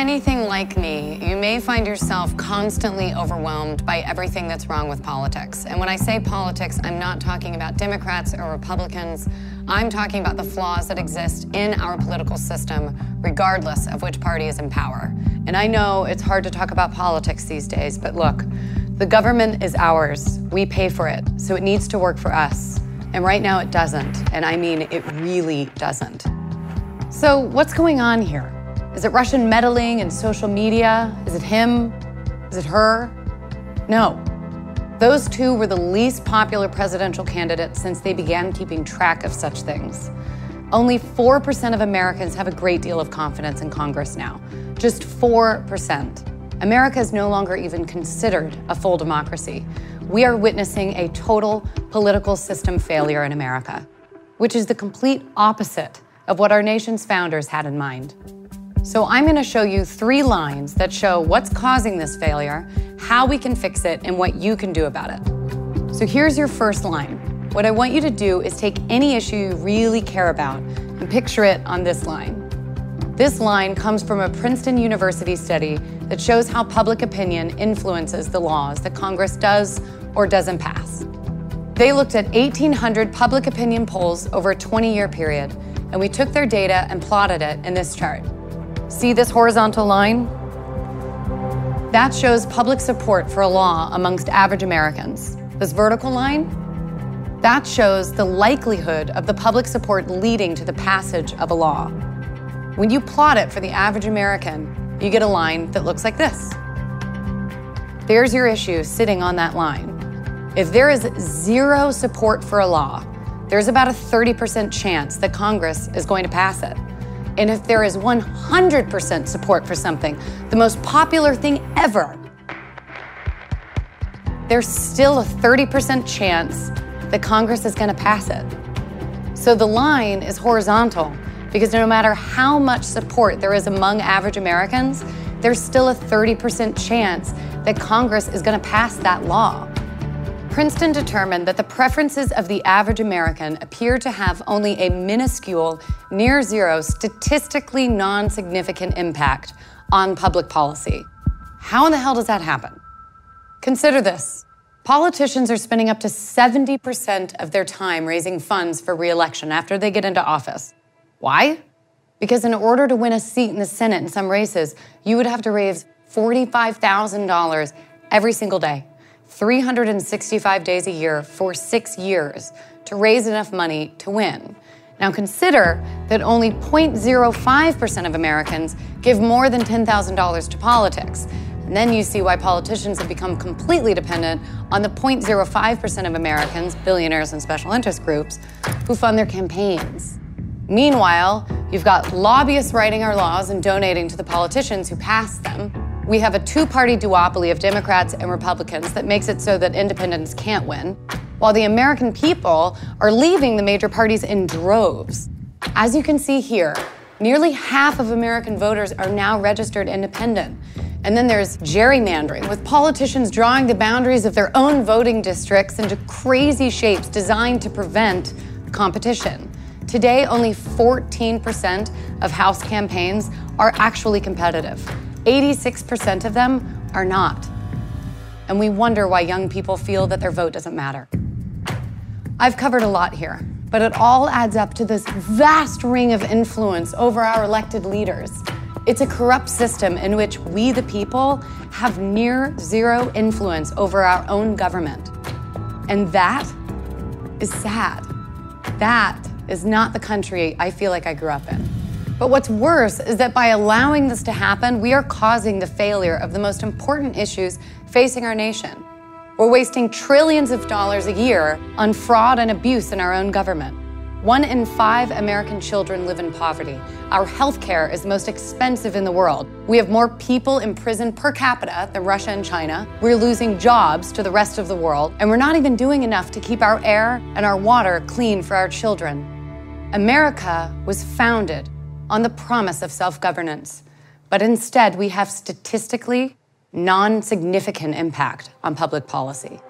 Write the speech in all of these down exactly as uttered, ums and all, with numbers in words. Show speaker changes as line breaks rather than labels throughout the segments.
anything like me, you may find yourself constantly overwhelmed by everything that's wrong with politics. And when I say politics, I'm not talking about Democrats or Republicans. I'm talking about the flaws that exist in our political system, regardless of which party is in power. And I know it's hard to talk about politics these days, but look, the government is ours. We pay for it, so it needs to work for us. And right now it doesn't, and I mean it really doesn't. So what's going on here? Is it Russian meddling in social media? Is it him? Is it her? No. Those two were the least popular presidential candidates since they began keeping track of such things. Only four percent of Americans have a great deal of confidence in Congress now. Just four percent. America is no longer even considered a full democracy. We are witnessing a total political system failure in America, which is the complete opposite of what our nation's founders had in mind. So I'm going to show you three lines that show what's causing this failure, how we can fix it, and what you can do about it. So here's your first line. What I want you to do is take any issue you really care about and picture it on this line. This line comes from a Princeton University study that shows how public opinion influences the laws that Congress does or doesn't pass. They looked at eighteen hundred public opinion polls over a twenty-year period, and we took their data and plotted it in this chart. See this horizontal line? That shows public support for a law amongst average Americans. This vertical line? That shows the likelihood of the public support leading to the passage of a law. When you plot it for the average American, you get a line that looks like this. There's your issue sitting on that line. If there is zero support for a law, there's about a thirty percent chance that Congress is going to pass it. And if there is one hundred percent support for something, the most popular thing ever, there's still a thirty percent chance that Congress is going to pass it. So the line is horizontal because no matter how much support there is among average Americans, there's still a thirty percent chance that Congress is going to pass that law. Princeton determined that the preferences of the average American appear to have only a minuscule, near zero, statistically non-significant impact on public policy. How in the hell does that happen? Consider this. Politicians are spending up to seventy percent of their time raising funds for re-election after they get into office. Why? Because in order to win a seat in the Senate in some races, you would have to raise forty-five thousand dollars every single day. three hundred sixty-five days a year for six years to raise enough money to win. Now consider that only zero point zero five percent of Americans give more than ten thousand dollars to politics. And then you see why politicians have become completely dependent on the zero point zero five percent of Americans, billionaires and special interest groups, who fund their campaigns. Meanwhile, you've got lobbyists writing our laws and donating to the politicians who pass them. We have a two-party duopoly of Democrats and Republicans that makes it so that independents can't win, while the American people are leaving the major parties in droves. As you can see here, nearly half of American voters are now registered independent. And then there's gerrymandering, with politicians drawing the boundaries of their own voting districts into crazy shapes designed to prevent competition. Today, only fourteen percent of House campaigns are actually competitive. eighty-six percent of them are not. And we wonder why young people feel that their vote doesn't matter. I've covered a lot here, but it all adds up to this vast ring of influence over our elected leaders. It's a corrupt system in which we, the people, have near zero influence over our own government. And that is sad. That is not the country I feel like I grew up in. But what's worse is that by allowing this to happen, we are causing the failure of the most important issues facing our nation. We're wasting trillions of dollars a year on fraud and abuse in our own government. One in five American children live in poverty. Our health care is the most expensive in the world. We have more people in prison per capita than Russia and China. We're losing jobs to the rest of the world, and we're not even doing enough to keep our air and our water clean for our children. America was founded on the promise of self-governance, but instead we have statistically non-significant impact on public policy.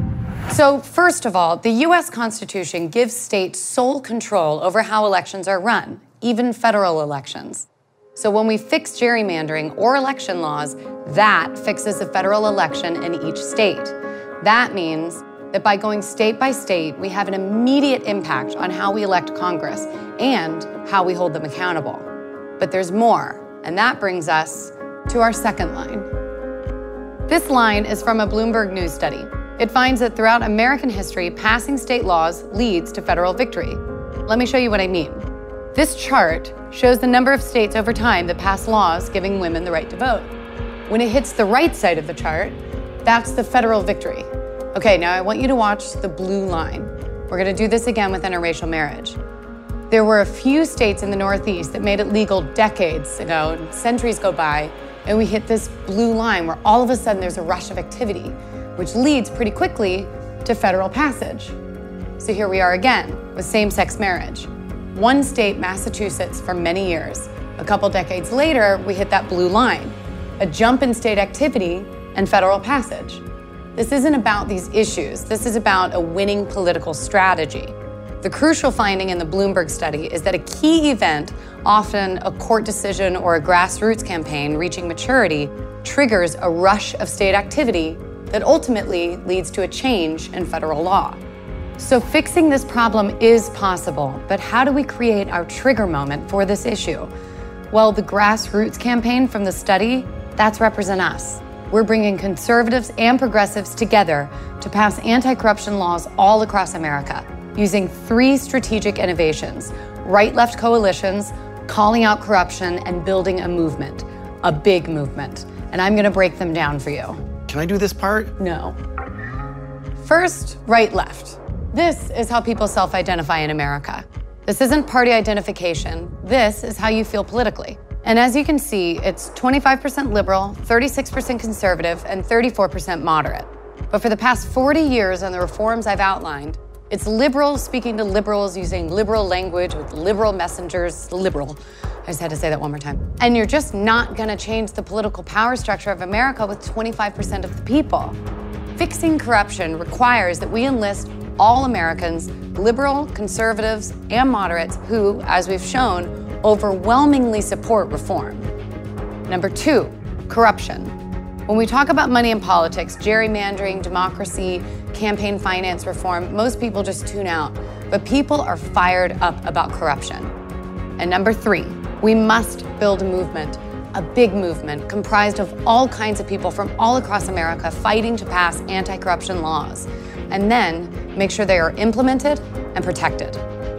So first of all, the U S Constitution gives states sole control over how elections are run, even federal elections. So when we fix gerrymandering or election laws, that fixes a federal election in each state. That means that by going state by state, we have an immediate impact on how we elect Congress and how we hold them accountable. But there's more, and that brings us to our second line. This line is from a Bloomberg News study. It finds that throughout American history, passing state laws leads to federal victory. Let me show you what I mean. This chart shows the number of states over time that pass laws giving women the right to vote. When it hits the right side of the chart, that's the federal victory. Okay, now I want you to watch the blue line. We're gonna do this again with interracial marriage. There were a few states in the Northeast that made it legal decades ago, and centuries go by, and we hit this blue line where all of a sudden there's a rush of activity, which leads pretty quickly to federal passage. So here we are again with same-sex marriage. One state, Massachusetts, for many years. A couple decades later, we hit that blue line, a jump in state activity and federal passage. This isn't about these issues. This is about a winning political strategy. The crucial finding in the Bloomberg study is that a key event, often a court decision or a grassroots campaign reaching maturity, triggers a rush of state activity that ultimately leads to a change in federal law. So fixing this problem is possible, but how do we create our trigger moment for this issue? Well, the grassroots campaign from the study, that's Represent Us. We're bringing conservatives and progressives together to pass anti-corruption laws all across America, using three strategic innovations: right-left coalitions, calling out corruption, and building a movement, a big movement. And I'm gonna break them down for you.
Can I do this part?
No. First, right-left. This is how people self-identify in America. This isn't party identification. This is how you feel politically. And as you can see, it's twenty-five percent liberal, thirty-six percent conservative, and thirty-four percent moderate. But for the past forty years on the reforms I've outlined, it's liberals speaking to liberals using liberal language with liberal messengers, liberal. I just had to say that one more time. And you're just not gonna change the political power structure of America with twenty-five percent of the people. Fixing corruption requires that we enlist all Americans, liberal, conservatives, and moderates who, as we've shown, overwhelmingly support reform. Number two, corruption. When we talk about money in politics, gerrymandering, democracy, campaign finance reform, most people just tune out, but people are fired up about corruption. And number three, we must build a movement, a big movement comprised of all kinds of people from all across America fighting to pass anti-corruption laws, and then make sure they are implemented and protected.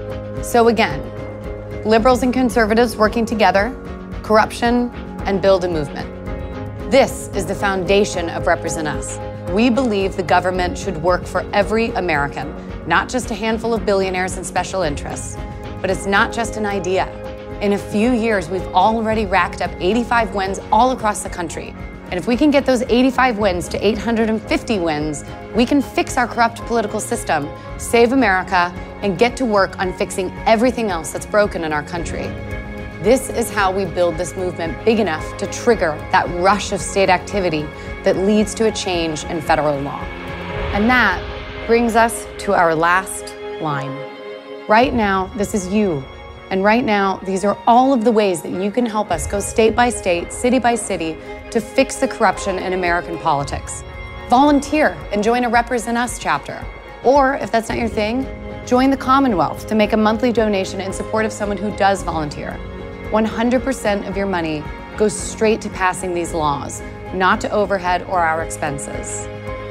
So again, liberals and conservatives working together, corruption, and build a movement. This is the foundation of Represent Us. We believe the government should work for every American, not just a handful of billionaires and special interests. But it's not just an idea. In a few years, we've already racked up eighty-five wins all across the country. And if we can get those eighty-five wins to eight hundred fifty wins, we can fix our corrupt political system, save America, and get to work on fixing everything else that's broken in our country. This is how we build this movement big enough to trigger that rush of state activity that leads to a change in federal law. And that brings us to our last line. Right now, this is you. And right now, these are all of the ways that you can help us go state by state, city by city, to fix the corruption in American politics. Volunteer and join a Represent Us chapter. Or, if that's not your thing, join the Commonwealth to make a monthly donation in support of someone who does volunteer. one hundred percent of your money goes straight to passing these laws, not to overhead or our expenses.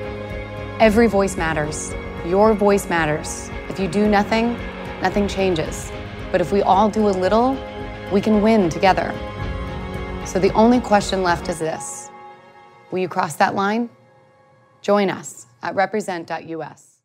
Every voice matters. Your voice matters. If you do nothing, nothing changes. But if we all do a little, we can win together. So the only question left is this: will you cross that line? Join us at represent dot U S.